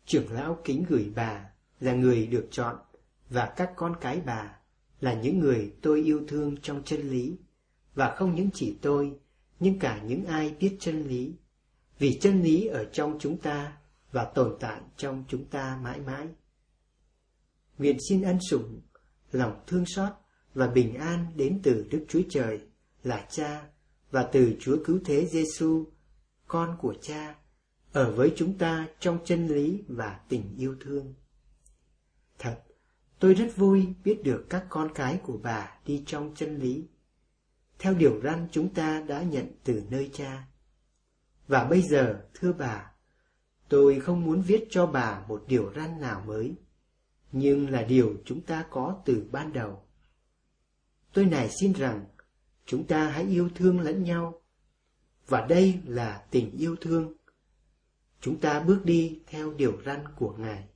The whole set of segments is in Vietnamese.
Trưởng lão kính gửi bà là người được chọn, và các con cái bà là những người tôi yêu thương trong chân lý, và không những chỉ tôi, nhưng cả những ai biết chân lý, vì chân lý ở trong chúng ta và tồn tại trong chúng ta mãi mãi. Nguyện xin ân sủng, lòng thương xót và bình an đến từ Đức Chúa Trời là Cha và từ Chúa Cứu Thế Giêsu, con của Cha, ở với chúng ta trong chân lý và tình yêu thương. Thật, tôi rất vui biết được các con cái của bà đi trong chân lý, theo điều răn chúng ta đã nhận từ nơi Cha. Và bây giờ, thưa bà, tôi không muốn viết cho bà một điều răn nào mới, nhưng là điều chúng ta có từ ban đầu. Tôi nài xin rằng chúng ta hãy yêu thương lẫn nhau, và đây là tình yêu thương. Chúng ta bước đi theo điều răn của Ngài.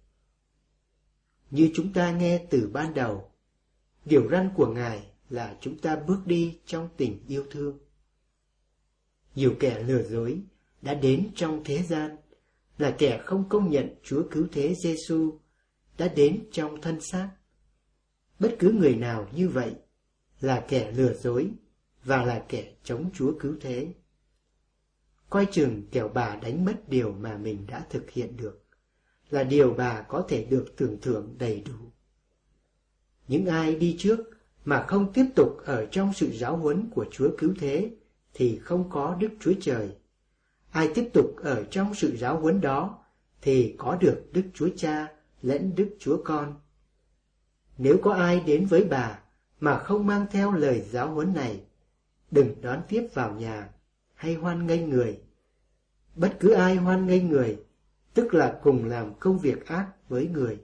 Như chúng ta nghe từ ban đầu, điều răn của Ngài là chúng ta bước đi trong tình yêu thương. Nhiều kẻ lừa dối đã đến trong thế gian, là kẻ không công nhận Chúa Cứu Thế Giêsu đã đến trong thân xác. Bất cứ người nào như vậy là kẻ lừa dối và là kẻ chống Chúa Cứu Thế. Coi chừng kẻo bà đánh mất điều mà mình đã thực hiện được, là điều bà có thể được tưởng thưởng đầy đủ. Những ai đi trước mà không tiếp tục ở trong sự giáo huấn của Chúa Cứu Thế thì không có Đức Chúa Trời. Ai tiếp tục ở trong sự giáo huấn đó thì có được Đức Chúa Cha lẫn Đức Chúa Con. Nếu có ai đến với bà mà không mang theo lời giáo huấn này, đừng đón tiếp vào nhà hay hoan nghênh người. Bất cứ ai hoan nghênh người, tức là cùng làm công việc ác với người.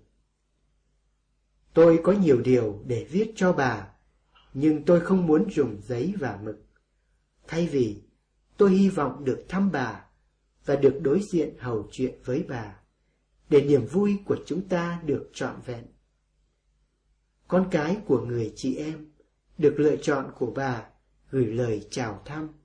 Tôi có nhiều điều để viết cho bà, nhưng tôi không muốn dùng giấy và mực. Thay vì, tôi hy vọng được thăm bà và được đối diện hầu chuyện với bà, để niềm vui của chúng ta được trọn vẹn. Con cái của người chị em được lựa chọn của bà gửi lời chào thăm.